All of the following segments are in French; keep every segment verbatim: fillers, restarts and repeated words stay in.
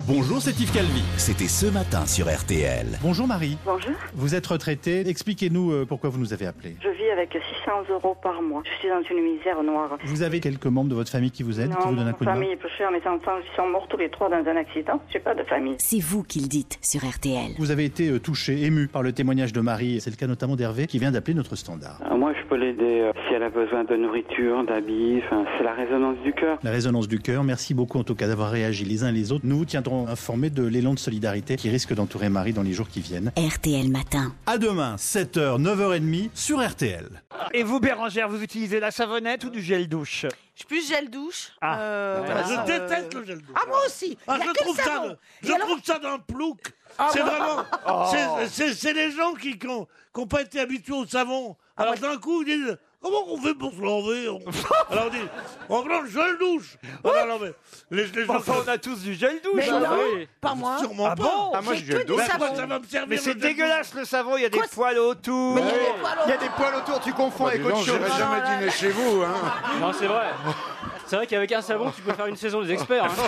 Bonjour, c'est Yves Calvi. C'était ce matin sur R T L. Bonjour Marie. Bonjour. Vous êtes retraitée. Expliquez-nous euh, pourquoi vous nous avez appelés. Je vis avec six cents euros par mois. Je suis dans une misère noire. Vous avez quelques membres de votre famille qui vous aident, non, qui vous donnent un ma coup de main? famille est peu chère. Mes enfants ils sont morts tous les trois dans un accident. Je n'ai pas de famille. C'est vous qui le dites sur R T L. Vous avez été euh, touché, ému par le témoignage de Marie. C'est le cas notamment d'Hervé qui vient d'appeler notre standard. Alors moi, je peux l'aider euh, si elle a besoin de nourriture, d'habits. Enfin, c'est la résonance du cœur. La résonance du cœur. Merci beaucoup en tout cas d'avoir réagi les uns les autres. Nous vous tiendrons informés de l'élan de solidarité qui risque d'entourer Marie dans les jours qui viennent. R T L Matin. À demain, sept heures, neuf heures trente sur R T L. Et vous, Bérangère, vous utilisez la savonnette ou du gel douche? Je plus gel douche. Ah. Euh, Ah, voilà, Je euh, déteste le gel douche. Ah, moi aussi. Ah, Il y a je que le trouve ça, savon. je Et alors- trouve ça d'un plouc. Ah, c'est moi- vraiment, Oh. c'est- c'est c'est les gens qui n'ont pas été habitués au savon. Alors d'un coup, ils disent, comment on fait pour se laver? On- Alors on dit, on prend le gel douche. Ah, non, non, mais les, les gens, Enfin, on a tous du gel douche. Mais hein, non, oui. pas moi. sûrement Ah pas. bon? Ah, moi, j'ai que du Ben, savon. moi, ça va me servir. Mais le c'est gel douche. dégueulasse le savon, il y a des Quoi, poils autour. Mais il y a des poils au- Il y a des poils autour, tu confonds avec autre chose. J'irai jamais dîner chez vous, hein. Non, c'est vrai. C'est vrai qu'avec un savon, tu peux faire une saison des experts. hein.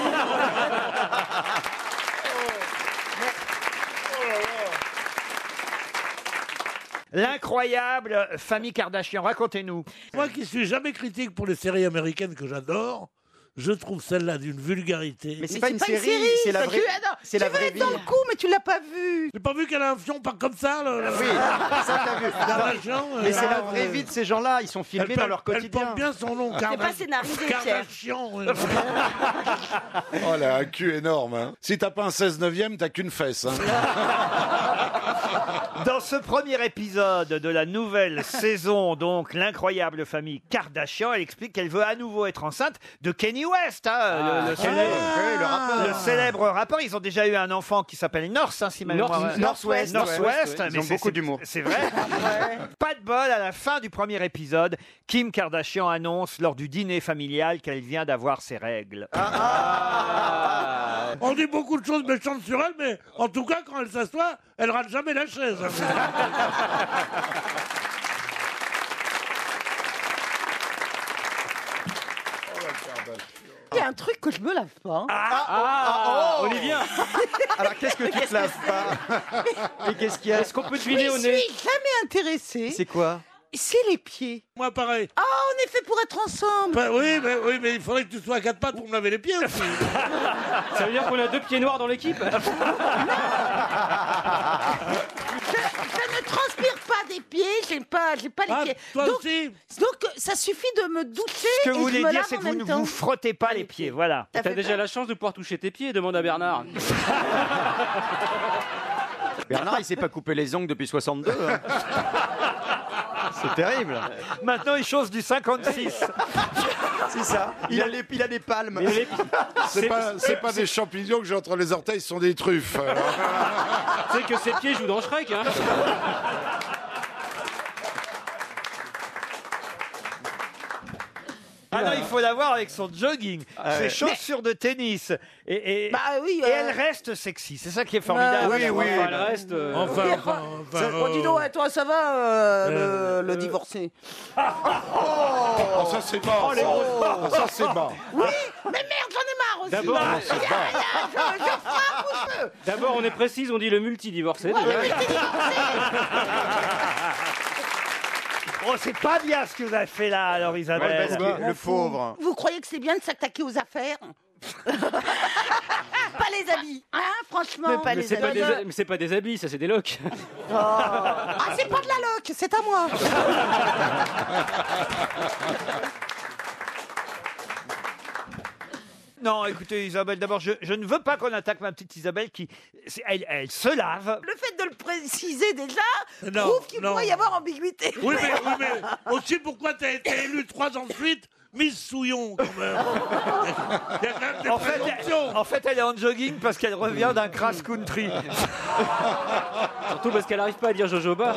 L'incroyable famille Kardashian, racontez-nous. Moi qui suis jamais critique pour les séries américaines que j'adore, je trouve celle-là d'une vulgarité. Mais c'est Mais pas une série, c'est la vraie, Tu, attends, c'est la tu veux vraie être vie. dans le coup, mais tu l'as pas vu. J'ai pas vu qu'elle a un fion pas comme ça, là. Oui, ça t'as vu. Kardashian, Mais euh, c'est la euh, vraie vie de ces gens-là, ils sont elle filmés dans porte- leur Elle quotidien. porte bien son nom, C'est Karda- pas scénarisé, Pierre. Kardashian. ouais. Oh, elle a un cul énorme, hein. Si t'as pas un seize neuvième, t'as qu'une fesse, hein. Dans ce premier épisode de la nouvelle saison, donc l'incroyable famille Kardashian, elle explique qu'elle veut à nouveau être enceinte de Kanye West, hein, le, le célèbre, Oui, le rappeur. le célèbre rappeur. Ils ont déjà eu un enfant qui s'appelle North, hein, si ma North- mémoire- Northwest, Northwest, ouais. mais Ils ont c'est- beaucoup c'est- d'humour. C'est vrai. Pas de bol, à la fin du premier épisode, Kim Kardashian annonce lors du dîner familial qu'elle vient d'avoir ses règles. On dit beaucoup de choses méchantes sur elle, mais en tout cas, quand elle s'assoit, elle rate jamais la chaise. Il y a un truc que je me lave pas. Ah, oh. Olivia, Alors qu'est-ce que tu te laves pas? Et qu'est-ce qu'il y a? est-ce qu'on peut Je deviner m'y au suis nez? jamais intéressée. C'est quoi? C'est les pieds. Moi, pareil. Ah, on est fait pour être ensemble. Bah, oui, mais, oui, mais il faudrait que tu sois à quatre pattes pour me laver les pieds aussi. Ça veut dire qu'on a deux pieds noirs dans l'équipe? Je, je ne transpire pas des pieds. J'ai pas, j'ai pas les Ah, pieds. toi donc, aussi. donc, ça suffit de me doucher Ce que et vous je voulez me dire, lave c'est en que vous même ne temps. vous frottez pas les pieds, voilà. Ça T'as fait déjà peur. la chance de pouvoir toucher tes pieds, demande à Bernard. Bernard, il s'est pas coupé les ongles depuis soixante-deux. hein. C'est terrible. Maintenant, il chose du cinquante-six. C'est ça. Il a, les, il a des palmes. Mais les- C'est pas, c'est pas des champignons que j'ai entre les orteils, ce sont des truffes. Tu sais que ses pieds jouent dans Shrek, hein? Ah non, il faut l'avoir avec son jogging, ses chaussures de tennis. Et, et- Bah oui. et euh, elle reste sexy. C'est ça qui est formidable. oui, Enfin, elle reste. euh, Enfin, enfin, enfin. ça- oh, dis donc, ouais, toi, ça va, euh, Euh, le, le divorcé. Oh, ça c'est bas. ça. Oh, ça c'est bas. Oui, mais merde, j'en ai marre aussi. D'abord, Ah, je, je frappe ou je peux. D'abord, on est précise, on dit le multidivorcé. Ouais, déjà. mais t'es divorcé. Oh, c'est pas bien ce que vous avez fait là, alors Ouais, Isabelle. parce que le pauvre. Vous croyez que c'est bien de s'attaquer aux affaires? Pas les habits, hein, franchement. Mais c'est pas, des, mais c'est pas des habits, ça c'est des locks. Ah, c'est pas de la loc, c'est à moi. Non, écoutez Isabelle, d'abord, je, je ne veux pas qu'on attaque ma petite Isabelle qui, c'est- elle, elle se lave. Le fait de le préciser déjà Non, prouve qu'il non. pourrait y avoir ambiguïté. Oui, mais, oui, mais aussi pourquoi t'as été élu trois ans de suite Miss Souillon, quand même. Il y a quand même des En fait, elle, présomptions. en fait, elle est en jogging parce qu'elle revient d'un crash country. Surtout parce qu'elle arrive pas à dire jojoba.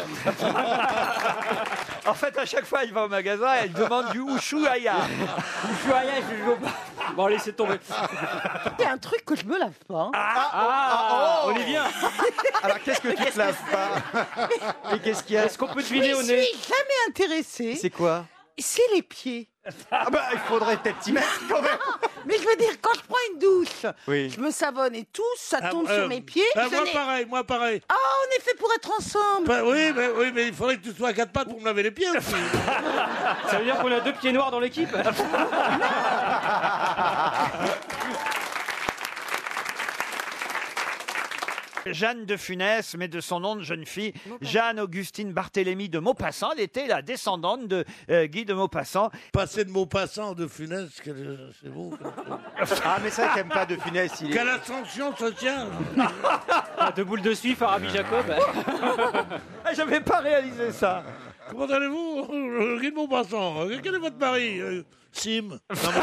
En fait, à chaque fois, elle va au magasin, elle demande du Ushuaïa. Ushuaïa, je jojoba. Bon, laissez tomber. Il y a un truc que je me lave pas. Ah, Olivia, Alors qu'est-ce que tu te laves pas? Et qu'est-ce qu'il y a? est-ce qu'on peut Je deviner m'y au suis nez? jamais intéressée. C'est quoi? C'est les pieds. Ah bah, il faudrait peut-être t'y mettre quand même. Mais je veux dire, quand je prends une douche, Oui. je me savonne et tout, ça Ah, tombe euh, sur mes pieds. ah, je moi n'ai- pareil, moi pareil. Ah, on est fait pour être ensemble. Bah, oui, mais, oui, mais il faudrait que tu sois à quatre pattes pour me laver les pieds aussi. Ça veut dire qu'on a deux pieds noirs dans l'équipe. Jeanne de Funès, mais de son nom de jeune fille, Jeanne-Augustine Barthélemy de Maupassant. Elle était la descendante de euh, Guy de Maupassant. Passer de Maupassant de Funès, quel- c'est beau. Ah, mais c'est vrai qu'il n'aime pas de Funès. Il est... Quelle ascension sociale. Ah, deux boules de suif, Arabi Jacob. Ah, j'avais pas réalisé ça. Comment allez-vous, euh, Guy de Maupassant? euh, Quel est votre mari? Euh, Sim. Non, mais-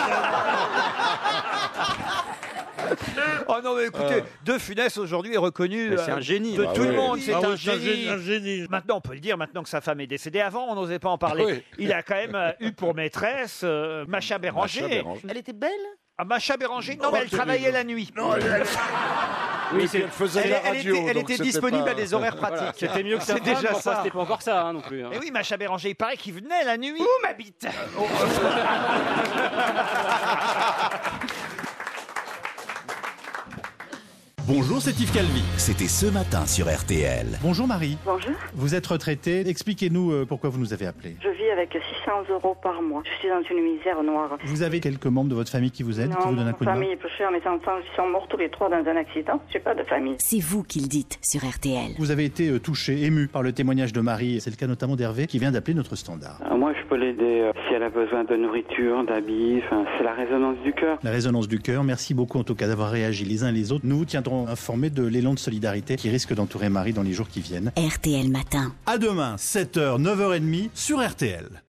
Oh non, mais écoutez, De Funès aujourd'hui est reconnu Mais c'est euh, un génie. de Ah tout oui. le monde. C'est Ah un, oui, c'est un génie. génie, un génie. Maintenant, on peut le dire, maintenant que sa femme est décédée. Avant, on n'osait pas en parler. Oui. Il a quand même euh, eu pour maîtresse euh, Macha Béranger. Macha Béranger. Elle était belle. Ah, Macha Béranger, non, mais elle c'est travaillait mignon. la nuit. Non, elle- elle- Oui, puis elle faisait Elle, la elle radio. était, elle donc était c'était disponible pas- à des horaires pratiques. C'était mieux que ça. C'est déjà Enfin, ça. c'était pas encore ça hein, non plus. hein. Et oui, Macha Béranger, il paraît qu'il venait la nuit. Où ma bite Bonjour, c'est Yves Calvi. C'était ce matin sur R T L. Bonjour Marie, Bonjour. vous êtes retraitée. Expliquez-nous euh, pourquoi vous nous avez appelé. Je vis avec six cents euros par mois. Je suis dans une misère noire. Vous avez quelques membres de votre famille qui vous aident, qui Non, vous donnent un ma coup de main? famille est peu chère. Mes enfants ils sont morts tous les trois dans un accident. Je n'ai pas de famille. C'est vous qui le dites sur R T L. Vous avez été euh, touché, ému par le témoignage de Marie. C'est le cas notamment d'Hervé qui vient d'appeler notre standard. Alors moi, je peux l'aider euh, si elle a besoin de nourriture, d'habits. Enfin, c'est la résonance du cœur. La résonance du cœur, merci beaucoup en tout cas d'avoir réagi les uns les autres. Nous vous tiendrons informés de l'élan de solidarité qui risque d'entourer Marie dans les jours qui viennent. R T L Matin. À demain, sept heures, neuf heures trente sur R T L.